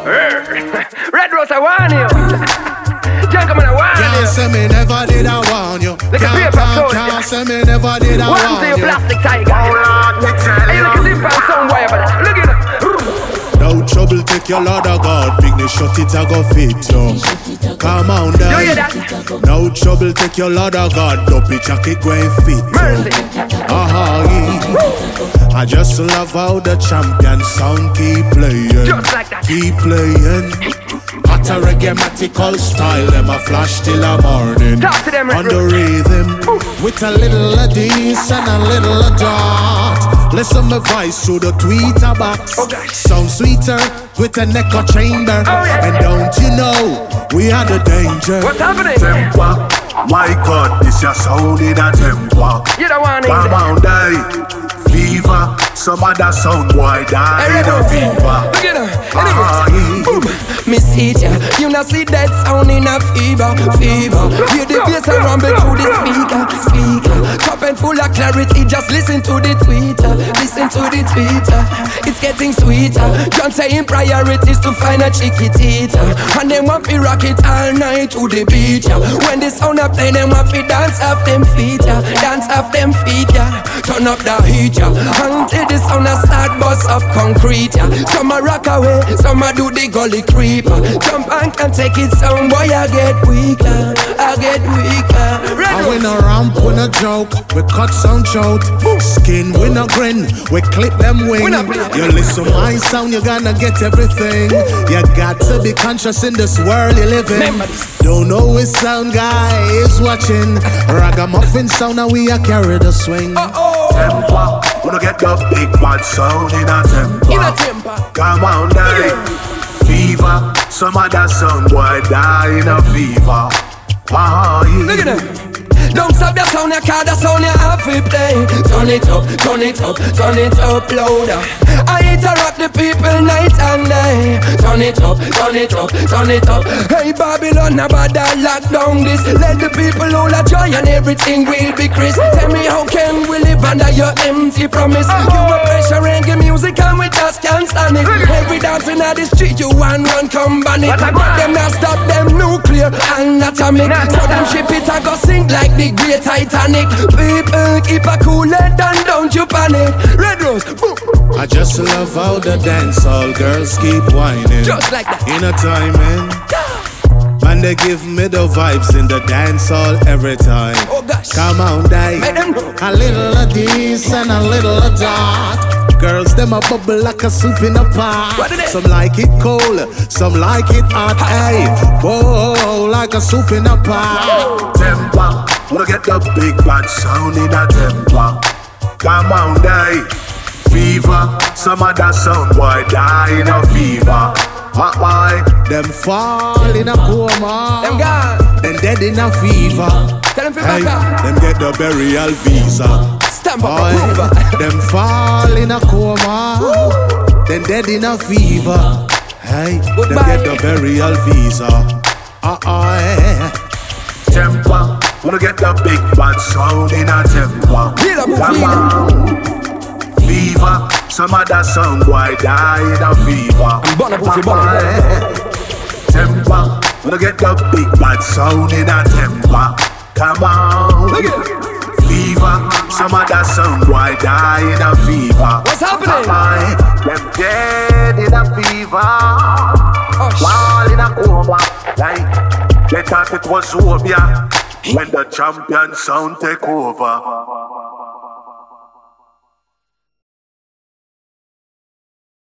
Red Rose, I warn you. Gentlemen, I warn you. Can't say me never did I warn you. Can't say me never did I warn you. One to your plastic tiger. Hey, look at this from somewhere, but look at it. No trouble, take your Lord of God. Big me shut it, I go fit you. Come on down. You hear that? No trouble, take your Lord of God. Dopey jacket going fit you. I just love how the champion sound keep playing. Just like that. Keep playing. Hot a reggae-matical style, them a flash till a morning. Talk to them, on the rhythm, with a little of this and a little of that. Listen my voice through the tweeter box. Sound sweeter with a echo chamber. And don't you know, we are the danger. What's happening? Temper. My God, this your sound in a temper. You don't want it. Come on, die. Fever. Some other sound boy die in a fever. Look at her. Me see ya, you not see that sound in a fever. Hear the bass and rumble through the speaker. Cup and full of clarity, just listen to the tweeter. It's getting sweeter. John saying priorities to find a chicky teeter. And them want to rock it all night to the beat, yeah. When the sound a play, them want to dance off them feet, yeah. Turn up the heat, yeah. Until the sound a start bust up concrete, yeah. Some a rock away, some a do the gully creep. Jump and can take it, some boy I get weaker. I win a ramp, win a joke, we cut some choke. Skin, win a grin, we clip them wing. You listen my sound, you gonna get everything. You got to be conscious in this world you live in. Don't know which sound guy is watching. Ragamuffin sound and we a carry the swing. Temper, we don't get the big bad sound in a temper. Come on, die. Fever, some other sound boy die in a fever. Look at them. Don't stop the sound, car the sound you have to play. Turn it up louder. I interrupt the people night and day. Turn it up. Hey Babylon, about that lock down this. Let the people all a joy and everything will be crisp. Tell me how can we live under your empty promise? You a pressure reggae music and we just can't stand it. Every dance in the street you want run come ban it. But them not stop them nuclear and atomic. So them ship it a go sink like the great Titanic. People keep a cool head and don't you panic. Red Rose, boom. I just love how the dancehall girls keep whining. Just like that. In a timing. Man, they give me the vibes in the dancehall every time. Oh gosh. Come on, die. A little of this and a little of that. Girls, them a bubble like a soup in a pot. Some like it cold, some like it hot. Hey, whoa, like a soup in a pot. Temper, wanna get the big bad sound in a temper. Come on, die. Fever, some other sound boy die in a fever. Why? Them fall in a coma. Them gone. Them dead in a fever. Tell them hey, them get the burial visa. Stamp up approval. Them fall in a coma. Then dead in a fever. Hey, them get the burial visa. Temper, wanna get the big bad sound in a temper. Come on. Fever, some other sound boy die in a fever. Temper, wanna get the big bad sound in a temper. Come on. Fever, some other sound boy die in a fever. What's happening? Them dead in a fever. While in a coma. Like, they thought it was over when the champion sound take over.